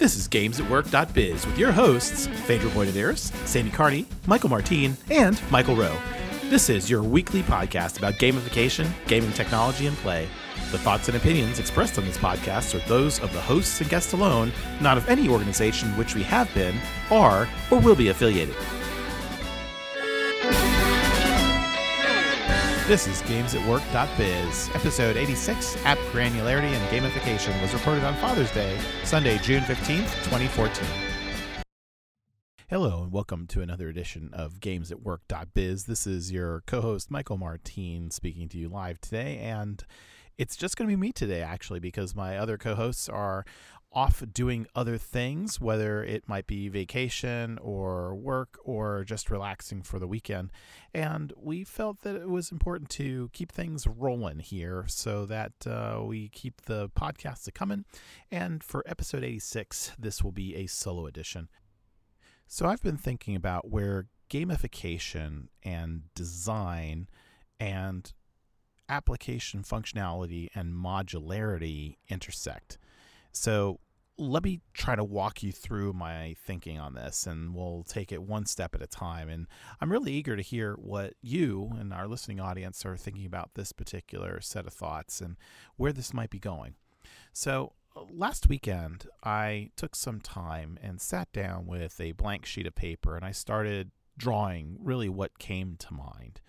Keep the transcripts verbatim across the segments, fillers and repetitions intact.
This is Games at Work dot biz with your hosts, Phaedra Boydadaris, Sammy Carney, Michael Martine, and Michael Rowe. This is your weekly podcast about gamification, gaming technology, and play. The thoughts and opinions expressed on this podcast are those of the hosts and guests alone, not of any organization which we have been, are, or will be affiliated. This is Games at Work dot biz. Episode eighty-six, App Granularity and Gamification, was recorded on Father's Day, Sunday, June fifteenth, twenty fourteen. Hello, and welcome to another edition of Games at Work dot biz. This is your co-host, Michael Martine, speaking to you live today, and it's just going to be me today, actually, because my other co-hosts are off doing other things, whether it might be vacation or work or just relaxing for the weekend. And we felt that it was important to keep things rolling here so that uh, we keep the podcasts coming. And for episode eighty-six, this will be a solo edition. So I've been thinking about where gamification and design and application functionality and modularity intersect. So let me try to walk you through my thinking on this, and we'll take it one step at a time. And I'm really eager to hear what you and our listening audience are thinking about this particular set of thoughts and where this might be going. So last weekend, I took some time and sat down with a blank sheet of paper, and I started drawing really what came to mind.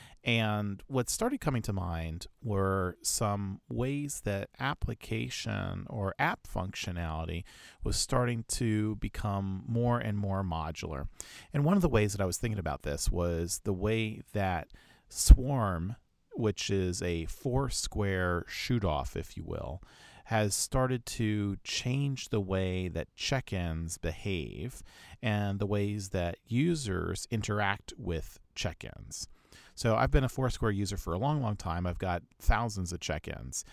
And what started coming to mind were some ways that application or app functionality was starting to become more and more modular. And one of the ways that I was thinking about this was the way that Swarm, which is a four-square shoot-off, if you will, has started to change the way that check-ins behave and the ways that users interact with check-ins. So I've been a Foursquare user for a long, long time. I've got thousands of check-ins.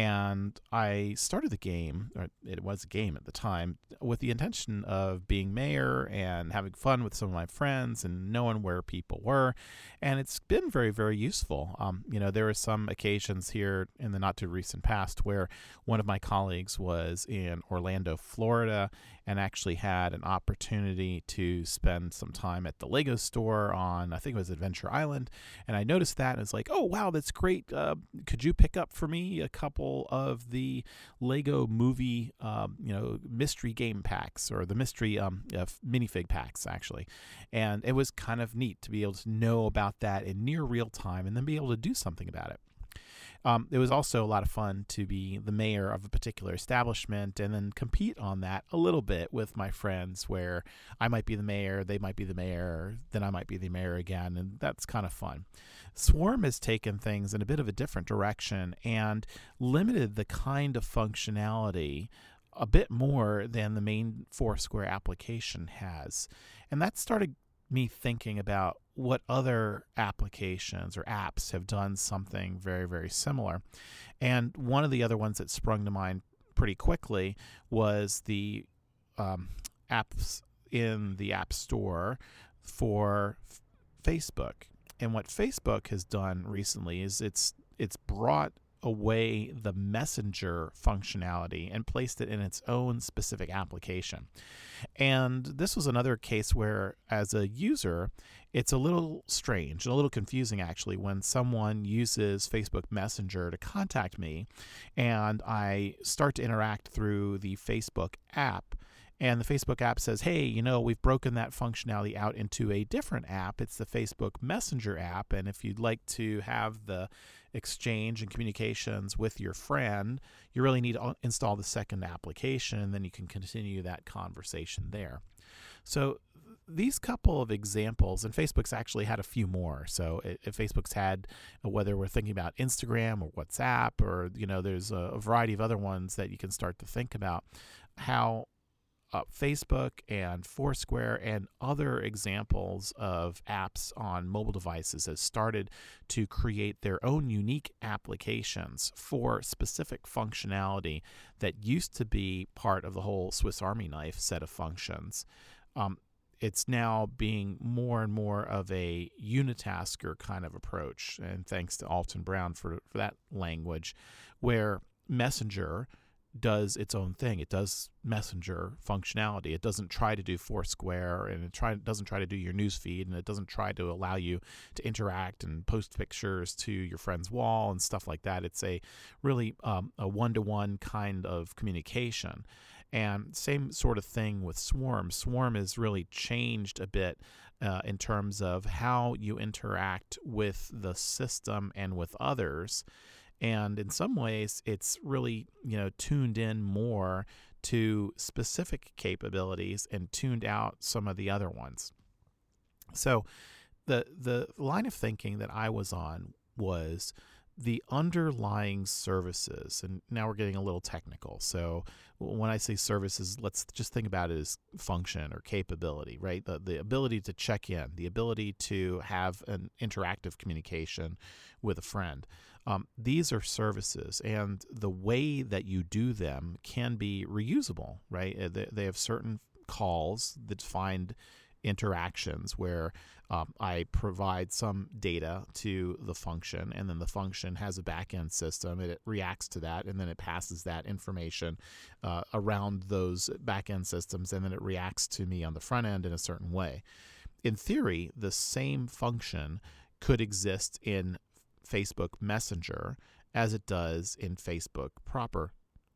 And I started the game, or it was a game at the time, with the intention of being mayor and having fun with some of my friends and knowing where people were. And it's been very, very useful. Um, you know, there were some occasions here in the not-too-recent past where one of my colleagues was in Orlando, Florida, and actually had an opportunity to spend some time at the Lego store on, I think it was Adventure Island. And I noticed that, and it's like, oh, wow, that's great. Uh, could you pick up for me a couple of the Lego movie, um, you know, mystery game packs, or the mystery um, uh, minifig packs, actually. And it was kind of neat to be able to know about that in near real time and then be able to do something about it. Um, it was also a lot of fun to be the mayor of a particular establishment and then compete on that a little bit with my friends, where I might be the mayor, they might be the mayor, then I might be the mayor again, and that's kind of fun. Swarm has taken things in a bit of a different direction and limited the kind of functionality a bit more than the main Foursquare application has. And that started me thinking about what other applications or apps have done something very, very similar. And one of the other ones that sprung to mind pretty quickly was the um, apps in the App Store for f- Facebook. And what Facebook has done recently is it's it's brought away the Messenger functionality and placed it in its own specific application. And this was another case where, as a user, it's a little strange and a little confusing, actually, when someone uses Facebook Messenger to contact me and I start to interact through the Facebook app. And the Facebook app says, hey, you know, we've broken that functionality out into a different app. It's the Facebook Messenger app. And if you'd like to have the exchange and communications with your friend, you really need to install the second application, and then you can continue that conversation there. So these couple of examples, and Facebook's actually had a few more. So if Facebook's had, whether we're thinking about Instagram or WhatsApp, or, you know, there's a variety of other ones that you can start to think about, how Uh, Facebook and Foursquare and other examples of apps on mobile devices has started to create their own unique applications for specific functionality that used to be part of the whole Swiss Army knife set of functions. Um, it's now being more and more of a unitasker kind of approach, and thanks to Alton Brown for, for that language, where Messenger does its own thing. It does Messenger functionality. It doesn't try to do Foursquare, and it try, doesn't try to do your news feed, and it doesn't try to allow you to interact and post pictures to your friend's wall and stuff like that. It's a really um, a one-to-one kind of communication. And same sort of thing with Swarm. Swarm has really changed a bit uh, in terms of how you interact with the system and with others. And in some ways, it's really, you know, tuned in more to specific capabilities and tuned out some of the other ones. So the the line of thinking that I was on was the underlying services. And now we're getting a little technical. So when I say services, let's just think about it as function or capability, right? The, the ability to check in, the ability to have an interactive communication with a friend. Um, these are services, and the way that you do them can be reusable, right? They, they have certain calls that find interactions where um, I provide some data to the function, and then the function has a back-end system, and it reacts to that, and then it passes that information uh, around those back-end systems, and then it reacts to me on the front end in a certain way. In theory, the same function could exist in Facebook Messenger as it does in Facebook proper.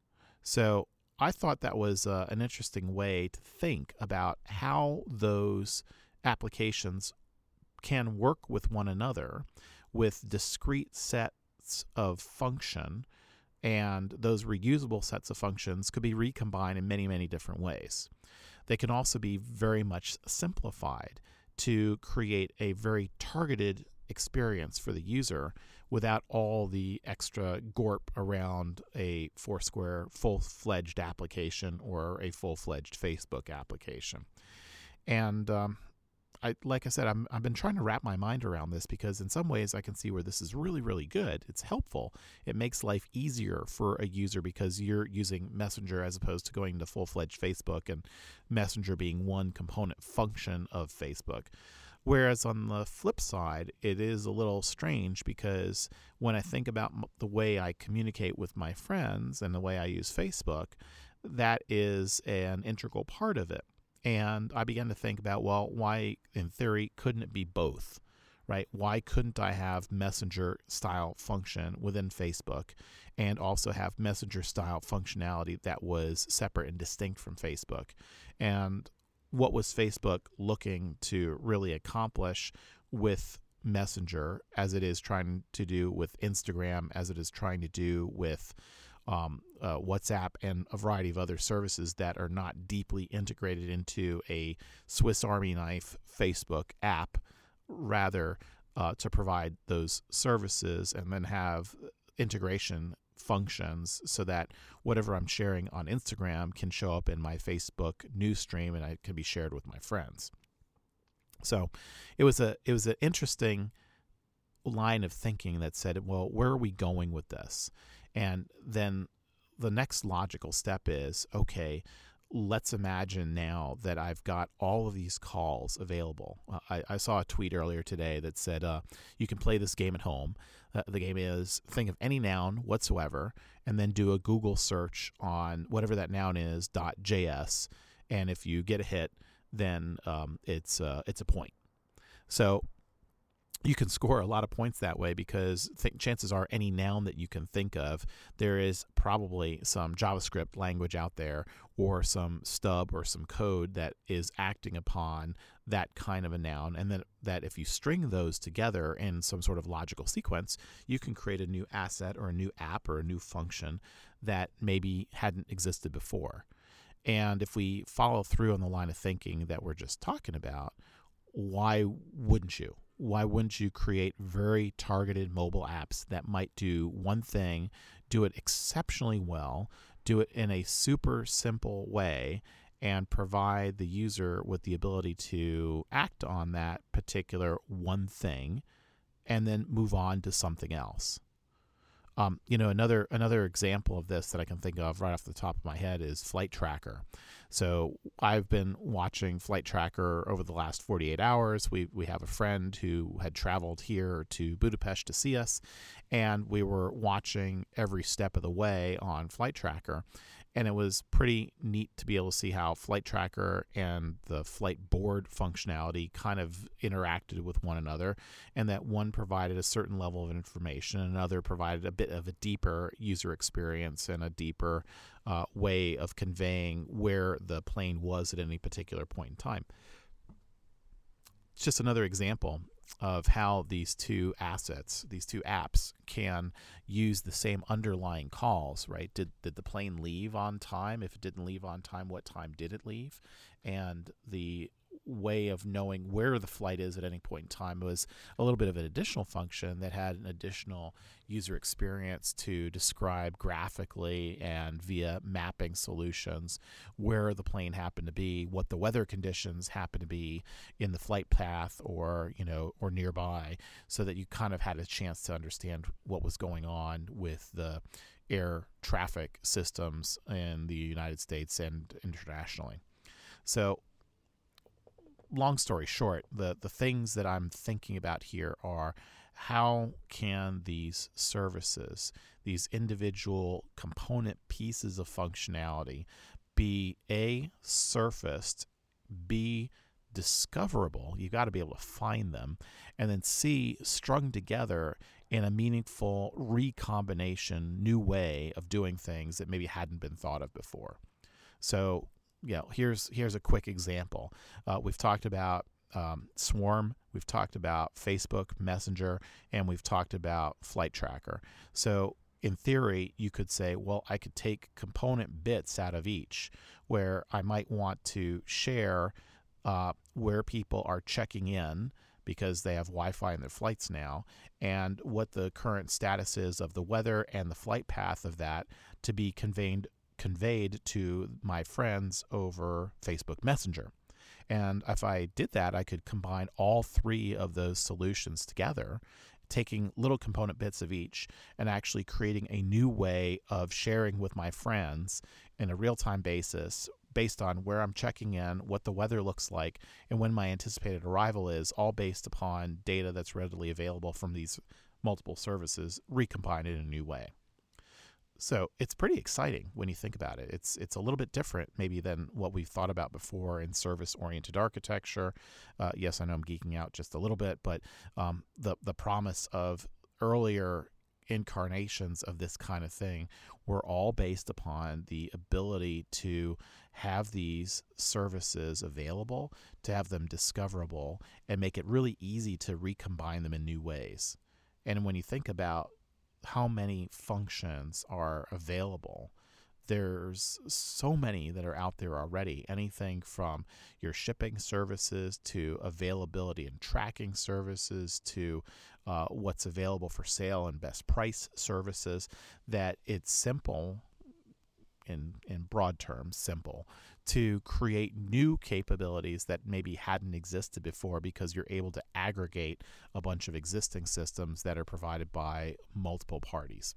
So I thought that was uh, an interesting way to think about how those applications can work with one another with discrete sets of function, and those reusable sets of functions could be recombined in many, many different ways. They can also be very much simplified to create a very targeted experience for the user without all the extra gorp around a Foursquare full-fledged application or a full-fledged Facebook application. And um, I, like I said, I'm, I've been trying to wrap my mind around this because in some ways I can see where this is really, really good. It's helpful. It makes life easier for a user because you're using Messenger as opposed to going to full-fledged Facebook and Messenger being one component function of Facebook. Whereas on the flip side, it is a little strange because when I think about the way I communicate with my friends and the way I use Facebook, that is an integral part of it. And I began to think about, well, why, in theory, couldn't it be both, right? Why couldn't I have Messenger-style function within Facebook and also have Messenger-style functionality that was separate and distinct from Facebook? And what was Facebook looking to really accomplish with Messenger, as it is trying to do with Instagram, as it is trying to do with um, uh, WhatsApp and a variety of other services that are not deeply integrated into a Swiss Army knife Facebook app, rather uh, to provide those services and then have integration functions so that whatever I'm sharing on Instagram can show up in my Facebook news stream and it can be shared with my friends. So it was a it was an interesting line of thinking that said, well, where are we going with this? And then the next logical step is, okay, let's imagine now that I've got all of these calls available. Uh, I, I saw a tweet earlier today that said uh, you can play this game at home. Uh, the game is, think of any noun whatsoever and then do a Google search on whatever that noun is, .js. And if you get a hit, then um, it's uh, it's a point. So you can score a lot of points that way because th- chances are any noun that you can think of, there is probably some JavaScript language out there or some stub or some code that is acting upon that kind of a noun. And then that if you string those together in some sort of logical sequence, you can create a new asset or a new app or a new function that maybe hadn't existed before. And if we follow through on the line of thinking that we're just talking about, why wouldn't you? Why wouldn't you create very targeted mobile apps that might do one thing, do it exceptionally well, do it in a super simple way, and provide the user with the ability to act on that particular one thing and then move on to something else? Um, you know, another another example of this that I can think of right off the top of my head is Flight Tracker. So I've been watching Flight Tracker over the last forty-eight hours. We we have a friend who had traveled here to Budapest to see us, and we were watching every step of the way on Flight Tracker. And it was pretty neat to be able to see how Flight Tracker and the flight board functionality kind of interacted with one another, and that one provided a certain level of information and another provided a bit of a deeper user experience and a deeper uh, way of conveying where the plane was at any particular point in time. It's just another example of how these two assets, these two apps, can use the same underlying calls, right? Did did the plane leave on time? If it didn't leave on time, what time did it leave? And the way of knowing where the flight is at any point in time was a little bit of an additional function that had an additional user experience to describe graphically and via mapping solutions where the plane happened to be, what the weather conditions happened to be in the flight path or, you know, or nearby, so that you kind of had a chance to understand what was going on with the air traffic systems in the United States and internationally. So long story short, the, the things that I'm thinking about here are how can these services, these individual component pieces of functionality, be A, surfaced, B, discoverable, you got to be able to find them, and then C, strung together in a meaningful recombination, new way of doing things that maybe hadn't been thought of before. So, you know, here's here's a quick example. Uh, we've talked about um, Swarm, we've talked about Facebook Messenger, and we've talked about Flight Tracker. So in theory, you could say, well, I could take component bits out of each, where I might want to share uh, where people are checking in because they have Wi-Fi in their flights now, and what the current status is of the weather and the flight path of that to be conveyed conveyed to my friends over Facebook Messenger. And if I did that, I could combine all three of those solutions together, taking little component bits of each and actually creating a new way of sharing with my friends in a real-time basis based on where I'm checking in, what the weather looks like, and when my anticipated arrival is, all based upon data that's readily available from these multiple services, recombined in a new way. So it's pretty exciting when you think about it. It's it's a little bit different maybe than what we've thought about before in service-oriented architecture. Uh, yes, I know I'm geeking out just a little bit, but um, the the promise of earlier incarnations of this kind of thing were all based upon the ability to have these services available, to have them discoverable, and make it really easy to recombine them in new ways. And when you think about how many functions are available, there's so many that are out there already. Anything from your shipping services to availability and tracking services to uh, what's available for sale and best price services, that it's simple, in in broad terms, simple, to create new capabilities that maybe hadn't existed before because you're able to aggregate a bunch of existing systems that are provided by multiple parties.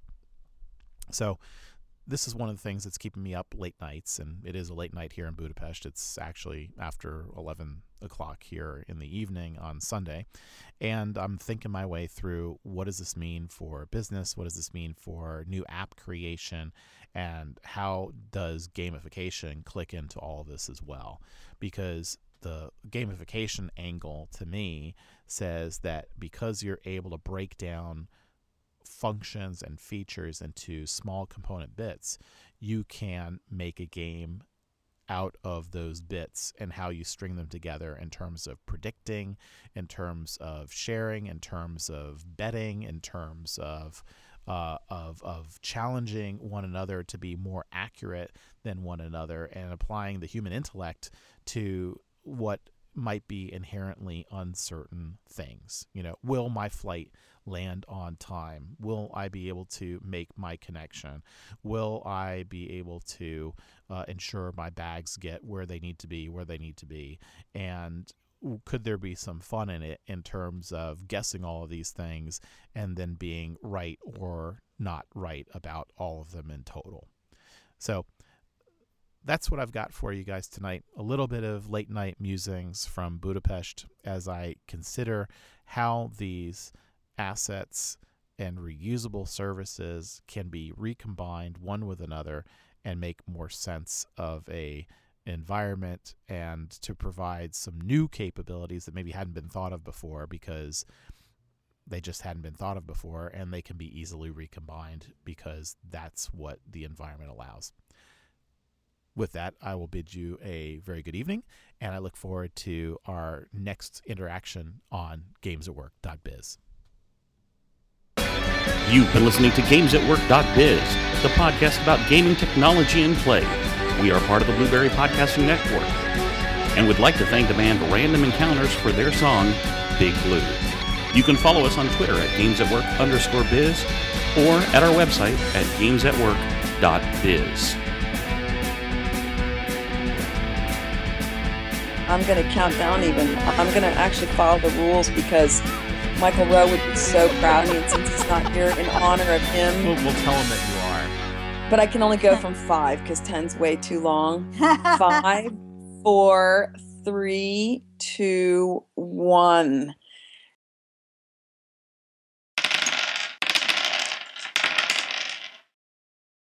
So this is one of the things that's keeping me up late nights, and it is a late night here in Budapest. It's actually after eleven o'clock here in the evening on Sunday, and I'm thinking my way through, what does this mean for business? What does this mean for new app creation? And how does gamification click into all of this as well? Because the gamification angle to me says that because you're able to break down functions and features into small component bits, you can make a game out of those bits and how you string them together in terms of predicting, in terms of sharing, in terms of betting, in terms of uh, of of challenging one another to be more accurate than one another, and applying the human intellect to what might be inherently uncertain things. You know, will my flight land on time? Will I be able to make my connection? Will I be able to uh, ensure my bags get where they need to be, where they need to be? And could there be some fun in it in terms of guessing all of these things and then being right or not right about all of them in total? So that's what I've got for you guys tonight. A little bit of late night musings from Budapest as I consider how these assets and reusable services can be recombined one with another and make more sense of a environment, and to provide some new capabilities that maybe hadn't been thought of before because they just hadn't been thought of before, and they can be easily recombined because that's what the environment allows. With that, I will bid you a very good evening, and I look forward to our next interaction on games at work dot biz. You've been listening to games at work dot biz, the podcast about gaming technology and play. We are part of the Blueberry Podcasting Network, and would like to thank the band Random Encounters for their song, Big Blue. You can follow us on Twitter at gamesatwork underscore biz, or at our website at games at work dot biz. I'm going to count down even. I'm going to actually follow the rules because Michael Rowe would be so proud of me, and since he's not here, in honor of him. We'll, we'll tell him that you are. But I can only go from five because ten's way too long. Five, four, three, two, one.